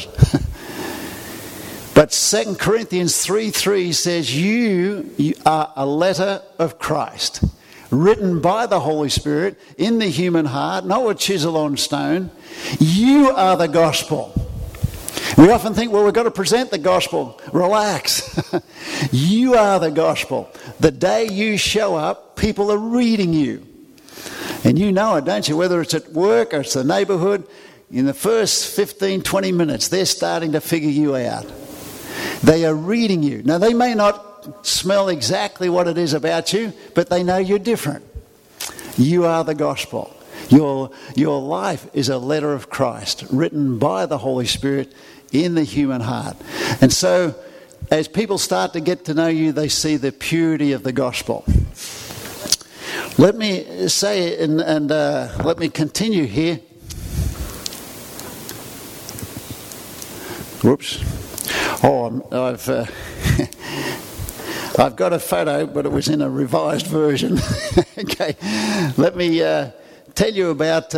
Speaker 2: But 2 Corinthians 3:3 says, you are a letter of Christ, written by the Holy Spirit in the human heart, not a chisel on stone. You are the gospel. We often think, well, we've got to present the gospel. Relax. You are the gospel. The day you show up, people are reading you. And you know it, don't you? Whether it's at work or it's the neighbourhood, in the first 15, 20 minutes, they're starting to figure you out. They are reading you. Now, they may not smell exactly what it is about you, but they know you're different. You are the gospel. Your life is a letter of Christ, written by the Holy Spirit in the human heart. And so, as people start to get to know you, they see the purity of the gospel. Let me say, and let me continue here. Whoops. Oh, I've got a photo, but it was in a revised version. Okay, let me tell you about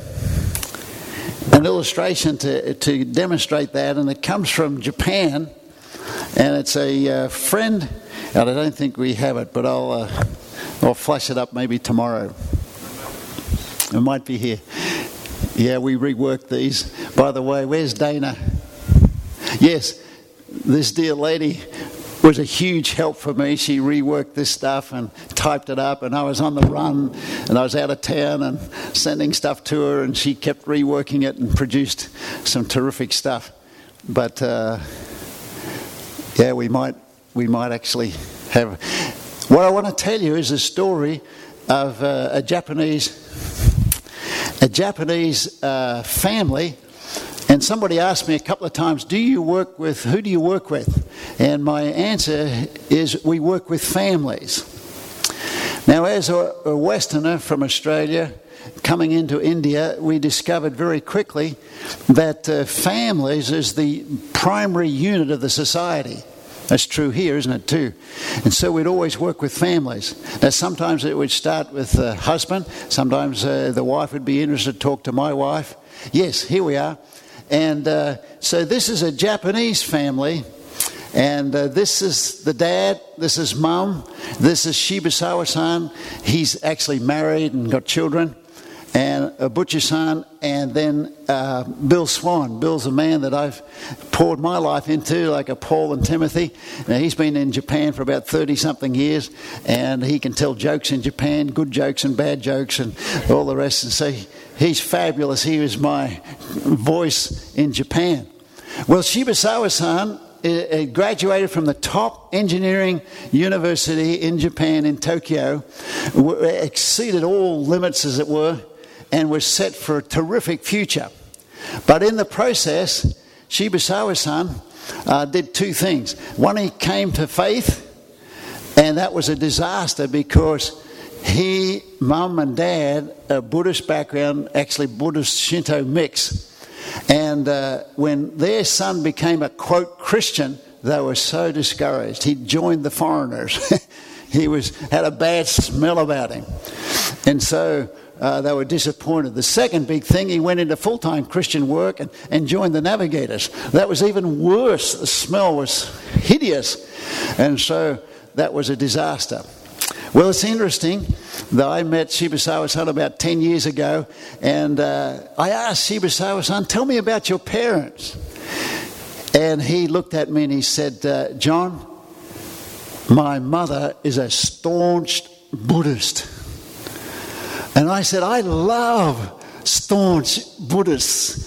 Speaker 2: an illustration to demonstrate that, and it comes from Japan, and it's a friend. And I don't think we have it, but I'll flash it up maybe tomorrow. It might be here. Yeah, we reworked these. By the way, where's Dana? Yes, this dear lady was a huge help for me. She reworked this stuff and typed it up, and I was on the run and I was out of town and sending stuff to her, and she kept reworking it and produced some terrific stuff. But yeah, we might actually have. What I want to tell you is a story of a Japanese family. And somebody asked me a couple of times, who do you work with? And my answer is, we work with families. Now, as a Westerner from Australia coming into India, we discovered very quickly that families is the primary unit of the society. That's true here, isn't it, too? And so we'd always work with families. Now, sometimes it would start with the husband. Sometimes the wife would be interested to talk to my wife. Yes, here we are. And so this is a Japanese family, and this is the dad, this is mum, this is Shibusawa-san. He's actually married and got children. And Butcher-san, and then Bill Swan. Bill's a man that I've poured my life into, like a Paul and Timothy. Now, he's been in Japan for about 30-something years, and he can tell jokes in Japan, good jokes and bad jokes and all the rest. And so he's fabulous. He was my voice in Japan. Well, Shibusawa-san graduated from the top engineering university in Japan, in Tokyo, exceeded all limits, as it were, and was set for a terrific future. But in the process, Shibusawa-san did two things. One, he came to faith, and that was a disaster because Mum and Dad, a Buddhist background, actually Buddhist Shinto mix. And when their son became a, quote, Christian, they were so discouraged. He joined the foreigners. He had a bad smell about him. And so they were disappointed. The second big thing, he went into full-time Christian work and joined the Navigators. That was even worse. The smell was hideous. And so that was a disaster. Well, it's interesting that I met Shibusawa-san about 10 years ago, and I asked Shibusawa-san, tell me about your parents. And he looked at me and he said, John, my mother is a staunch Buddhist. And I said, I love staunch Buddhists.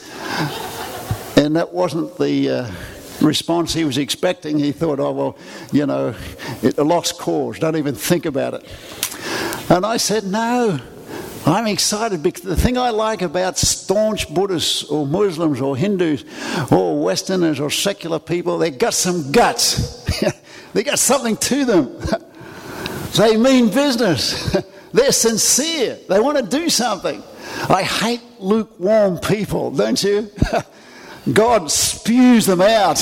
Speaker 2: And that wasn't the response he was expecting. He thought, oh, well, you know, a lost cause. Don't even think about it. And I said, no, I'm excited because the thing I like about staunch Buddhists or Muslims or Hindus or Westerners or secular people, they got some guts. They got something to them. They mean business. They're sincere. They want to do something. I hate lukewarm people, don't you? God spews them out.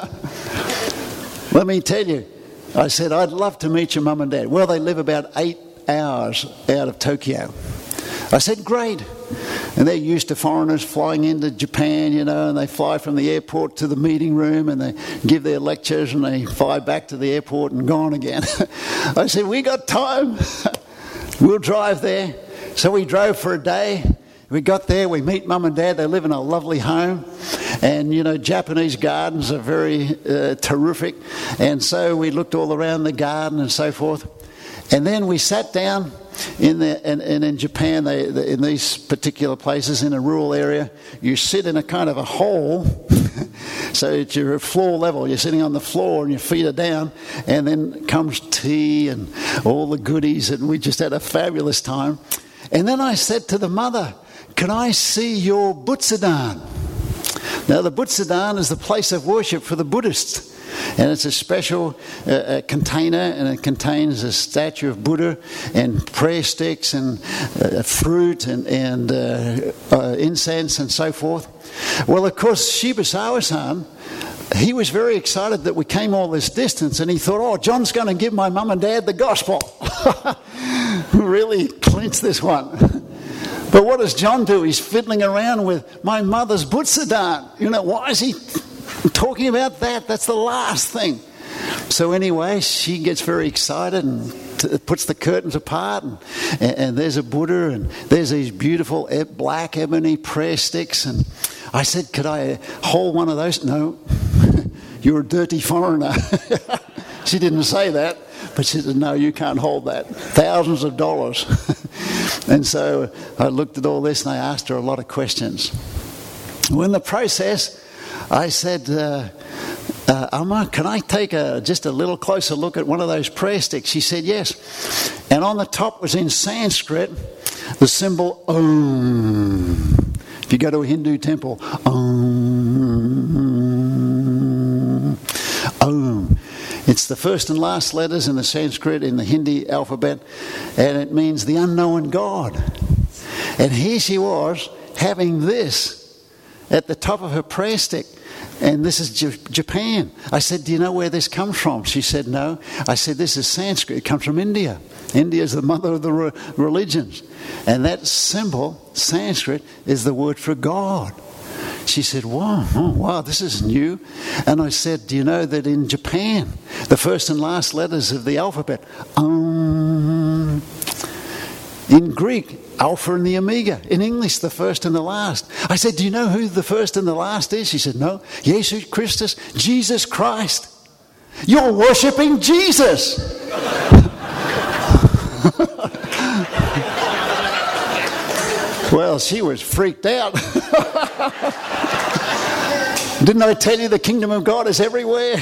Speaker 2: Let me tell you, I said, I'd love to meet your mum and dad. Well, they live about 8 hours out of Tokyo. I said, great. And they're used to foreigners flying into Japan, you know, and they fly from the airport to the meeting room and they give their lectures and they fly back to the airport and gone again. I said, we got time. We'll drive there. So we drove for a day. We got there, we meet mum and dad. They live in a lovely home. And, you know, Japanese gardens are very terrific. And so we looked all around the garden and so forth. And then we sat down in Japan, in these particular places, in a rural area, you sit in a kind of a hole. So it's your floor level. You're sitting on the floor and your feet are down. And then comes tea and all the goodies. And we just had a fabulous time. And then I said to the mother, can I see your Butsudan? Now, the Butsudan is the place of worship for the Buddhists. And it's a special container, and it contains a statue of Buddha and prayer sticks and fruit and incense and so forth. Well, of course, Shibusawa-san, he was very excited that we came all this distance, and he thought, oh, John's going to give my mum and dad the gospel. Really clinched this one. But what does John do? He's fiddling around with my mother's Butsudan. You know, why is he talking about that? That's the last thing. So anyway, she gets very excited and puts the curtains apart, and there's a Buddha, and there's these beautiful black ebony prayer sticks. And I said, could I hold one of those? No, you're a dirty foreigner. She didn't say that, but she said, no, you can't hold that. Thousands of dollars. And so I looked at all this and I asked her a lot of questions. Well, in the process, I said, Amma, can I take just a little closer look at one of those prayer sticks? She said, yes. And on the top was in Sanskrit the symbol Om. If you go to a Hindu temple, Om. Om. It's the first and last letters in the Sanskrit, in the Hindi alphabet, and it means the unknown God. And here she was having this at the top of her prayer stick. And this is Japan. I said, do you know where this comes from? She said, no. I said, this is Sanskrit. It comes from India. India is the mother of the religions. And that symbol, Sanskrit, is the word for God. She said, wow, this is new. And I said, do you know that in Japan, the first and last letters of the alphabet, In Greek, Alpha and the Omega. In English, the first and the last. I said, do you know who the first and the last is? She said, no. Jesus Christus, Jesus Christ. You're worshipping Jesus. Well, she was freaked out. Didn't I tell you the kingdom of God is everywhere?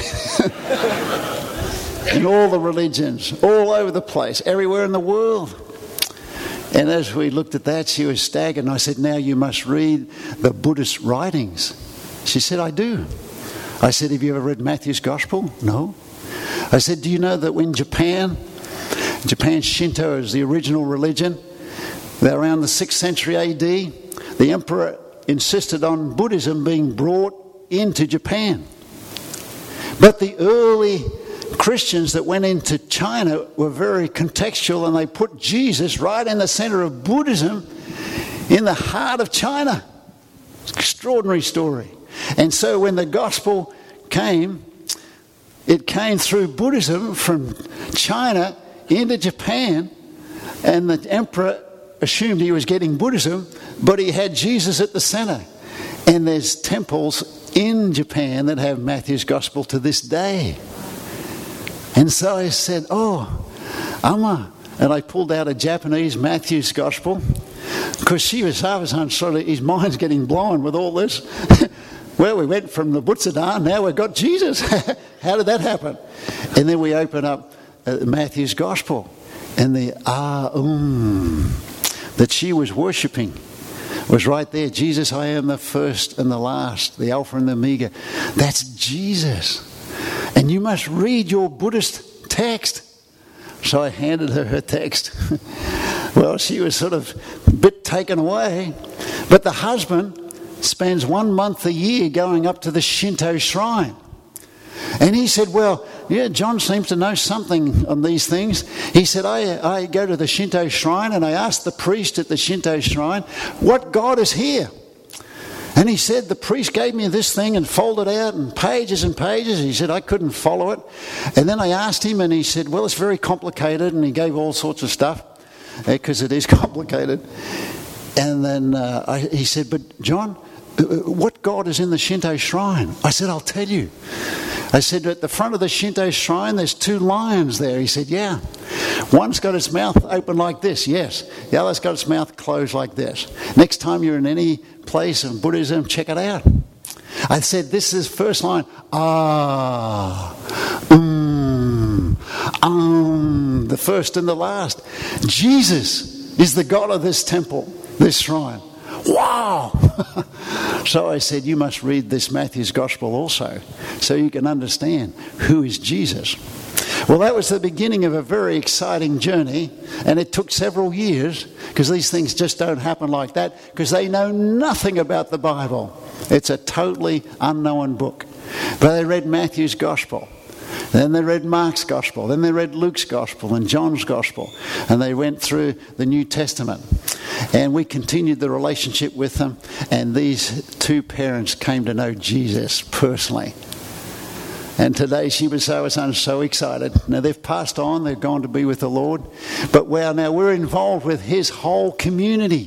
Speaker 2: In all the religions, all over the place, everywhere in the world. And as we looked at that, she was staggered. And I said, now you must read the Buddhist writings. She said, I do. I said, have you ever read Matthew's Gospel? No. I said, do you know that when Japan Shinto is the original religion, that around the 6th century AD, the emperor insisted on Buddhism being brought into Japan. But the early Christians that went into China were very contextual, and they put Jesus right in the center of Buddhism in the heart of China. Extraordinary story. And so when the gospel came, it came through Buddhism from China into Japan, and the emperor assumed he was getting Buddhism, but he had Jesus at the center. And there's temples in Japan that have Matthew's Gospel to this day. And so I said, oh, Amma. And I pulled out a Japanese Matthew's Gospel, because I was sort of, his mind's getting blown with all this. Well, we went from the Butsudan, now we've got Jesus. How did that happen? And then we opened up Matthew's Gospel, and the that she was worshipping was right there. Jesus, I am the first and the last, the Alpha and the Omega. That's Jesus. And you must read your Buddhist text. So I handed her text. Well, she was sort of a bit taken away. But the husband spends 1 month a year going up to the Shinto shrine. And he said, well, yeah, John seems to know something on these things. He said, I go to the Shinto shrine and I ask the priest at the Shinto shrine, what God is here? And he said, the priest gave me this thing and folded out and pages. He said, I couldn't follow it. And then I asked him and he said, well, it's very complicated. And he gave all sorts of stuff because it is complicated. And then he said, but John, what God is in the Shinto shrine? I said, I'll tell you. I said, at the front of the Shinto shrine, there's 2 lions there. He said, yeah. One's got its mouth open like this, yes. The other's got its mouth closed like this. Next time you're in any place of Buddhism, check it out. I said, this is first line. The first and the last. Jesus is the God of this temple, this shrine. Wow! So I said, you must read this Matthew's Gospel also, so you can understand who is Jesus. Well, that was the beginning of a very exciting journey, and it took several years, because these things just don't happen like that, because they know nothing about the Bible. It's a totally unknown book. But they read Matthew's Gospel. Then they read Mark's Gospel. Then they read Luke's Gospel and John's Gospel. And they went through the New Testament. And we continued the relationship with them. And these 2 parents came to know Jesus personally. And today she was so excited. Now they've passed on. They've gone to be with the Lord. But now we're involved with his whole community.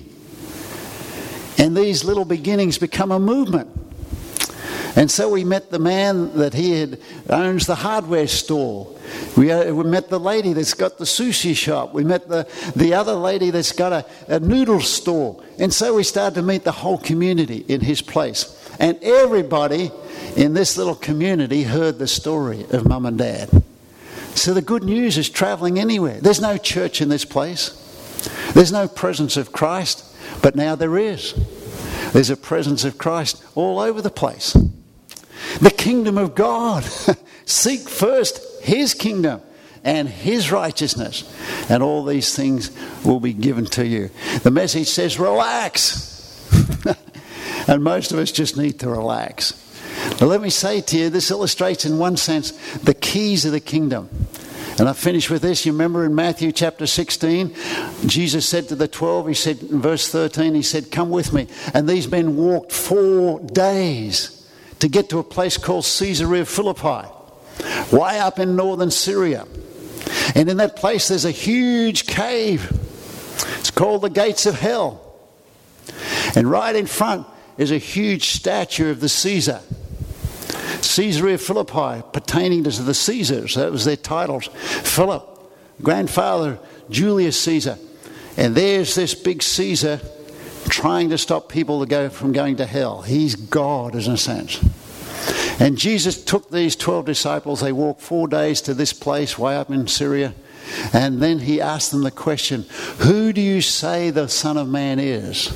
Speaker 2: And these little beginnings become a movement. And so we met the man that owns the hardware store. We met the lady that's got the sushi shop. We met the other lady that's got a noodle store. And so we started to meet the whole community in his place. And everybody in this little community heard the story of Mum and Dad. So the good news is travelling anywhere. There's no church in this place. There's no presence of Christ, but now there is. There's a presence of Christ all over the place. The kingdom of God. Seek first his kingdom and his righteousness, and all these things will be given to you. The message says relax. And most of us just need to relax. But let me say to you, this illustrates in one sense the keys of the kingdom. And I finish with this. You remember in Matthew chapter 16, Jesus said to the 12, he said in verse 13, he said, come with me. And these men walked 4 days to get to a place called Caesarea Philippi, way up in northern Syria. And in that place there's a huge cave. It's called the gates of hell. And right in front is a huge statue of the Caesar. Caesarea Philippi, pertaining to the Caesars. That was their titles. Philip, grandfather, Julius Caesar. And there's this big Caesar trying to stop people from going to hell. He's God, in a sense. And Jesus took these 12 disciples. They walked 4 days to this place way up in Syria. And then he asked them the question, who do you say the Son of Man is?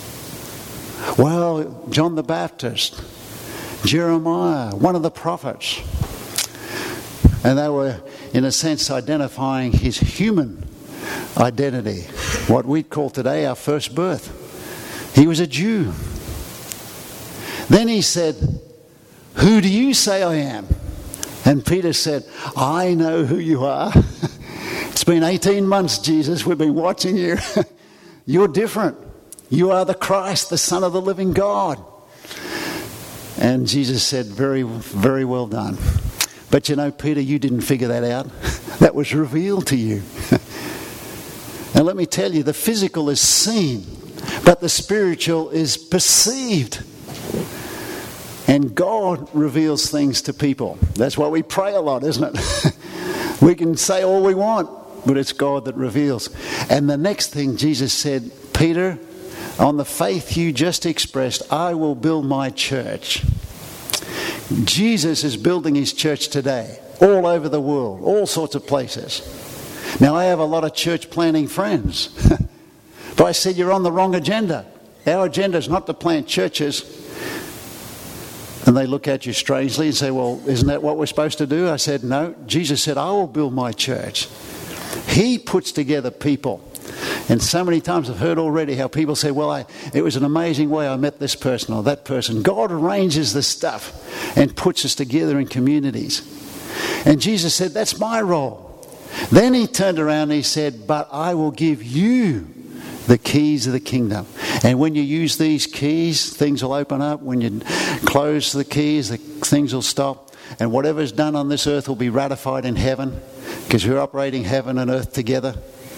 Speaker 2: Well, John the Baptist, Jeremiah, one of the prophets. And they were, in a sense, identifying his human identity, what we'd call today our first birth. He was a Jew. Then he said, who do you say I am? And Peter said, I know who you are. It's been 18 months, Jesus. We've been watching you. You're different. You are the Christ, the Son of the living God. And Jesus said, very, very well done. But you know, Peter, you didn't figure that out. That was revealed to you. And let me tell you, the physical is seen, but the spiritual is perceived. And God reveals things to people. That's why we pray a lot, isn't it? We can say all we want, but it's God that reveals. And the next thing Jesus said, Peter, on the faith you just expressed, I will build my church. Jesus is building his church today, all over the world, all sorts of places. Now, I have a lot of church planting friends. But I said, you're on the wrong agenda. Our agenda is not to plant churches. And they look at you strangely and say, well, isn't that what we're supposed to do? I said, no. Jesus said, I will build my church. He puts together people. And so many times I've heard already how people say, well, it was an amazing way I met this person or that person. God arranges the stuff and puts us together in communities. And Jesus said, that's my role. Then he turned around and he said, but I will give you the keys of the kingdom. And when you use these keys, things will open up. When you close the keys, things will stop. And whatever's done on this earth will be ratified in heaven, because we're operating heaven and earth together.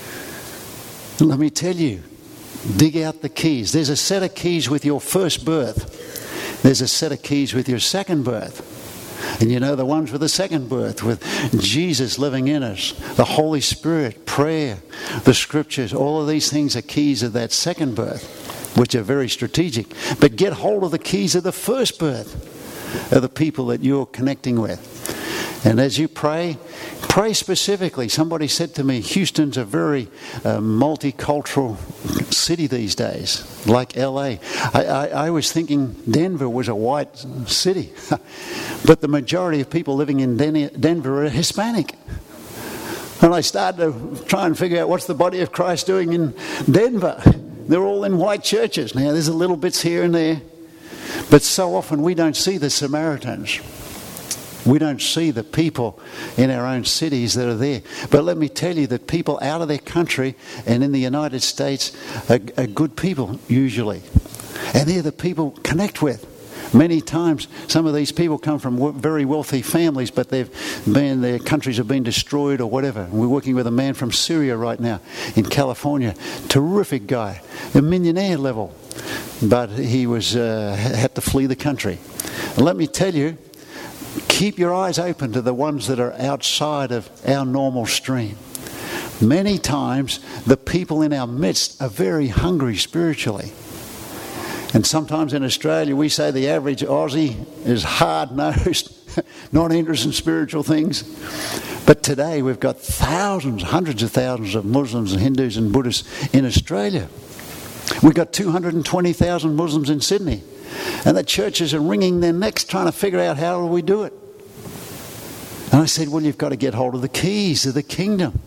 Speaker 2: Let me tell you, dig out the keys. There's a set of keys with your first birth. There's a set of keys with your second birth. And you know the ones with the second birth, with Jesus living in us, the Holy Spirit, prayer, the scriptures, all of these things are keys of that second birth, which are very strategic. But get hold of the keys of the first birth, of the people that you're connecting with. And as you pray specifically. Somebody said to me, Houston's a very multicultural city these days, like LA. I was thinking Denver was a white city, but the majority of people living in Denver are Hispanic. And I started to try and figure out what's the body of Christ doing in Denver. They're all in white churches. Now, there's a little bits here and there, but so often we don't see the Samaritans. We don't see the people in our own cities that are there. But let me tell you that people out of their country and in the United States are good people, usually. And they're the people connect with. Many times, some of these people come from very wealthy families, but their countries have been destroyed or whatever. And we're working with a man from Syria right now in California. Terrific guy, a millionaire level. But he had to flee the country. And let me tell you, keep your eyes open to the ones that are outside of our normal stream. Many times, the people in our midst are very hungry spiritually. And sometimes in Australia, we say the average Aussie is hard-nosed, not interested in spiritual things. But today, we've got thousands, hundreds of thousands of Muslims and Hindus and Buddhists in Australia. We've got 220,000 Muslims in Sydney. And the churches are wringing their necks trying to figure out how do we do it. And I said, well, you've got to get hold of the keys of the kingdom.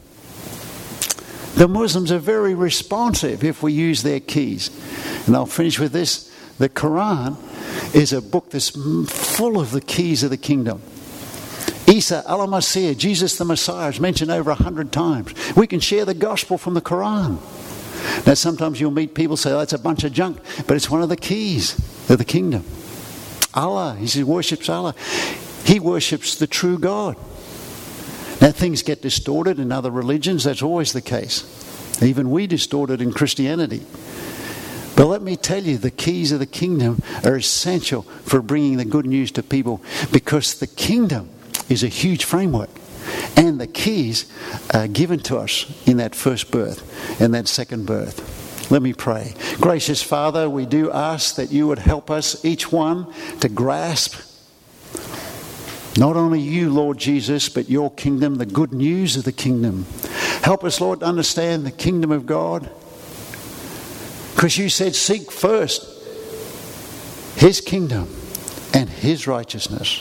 Speaker 2: The Muslims are very responsive if we use their keys. And I'll finish with this. The Quran is a book that's full of the keys of the kingdom. Isa al-Masih, Jesus the Messiah, is mentioned over 100 times. We can share the gospel from the Quran. Now, sometimes you'll meet people say, oh, that's a bunch of junk, but it's one of the keys of the kingdom. Allah, he worships Allah. He worships the true God. Now, things get distorted in other religions. That's always the case. Even we distort it in Christianity. But let me tell you, the keys of the kingdom are essential for bringing the good news to people, because the kingdom is a huge framework. And the keys are given to us in that first birth and that second birth. Let me pray. Gracious Father, we do ask that you would help us, each one, to grasp not only you, Lord Jesus, but your kingdom, the good news of the kingdom. Help us, Lord, to understand the kingdom of God. Because you said, seek first his kingdom and his righteousness.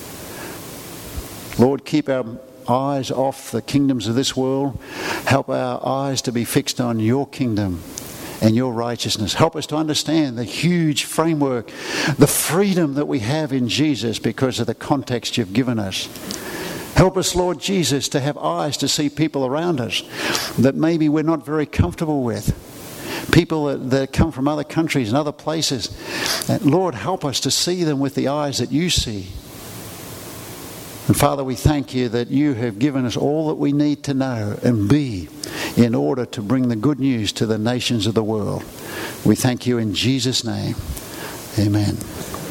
Speaker 2: Lord, keep our eyes off the kingdoms of this world. Help our eyes to be fixed on your kingdom and your righteousness. Help us to understand the huge framework, the freedom that we have in Jesus because of the context you've given us. Help us, Lord Jesus, to have eyes to see people around us that maybe we're not very comfortable with. People that come from other countries and other places. Lord, help us to see them with the eyes that you see. And Father, we thank you that you have given us all that we need to know and be in order to bring the good news to the nations of the world. We thank you in Jesus' name. Amen.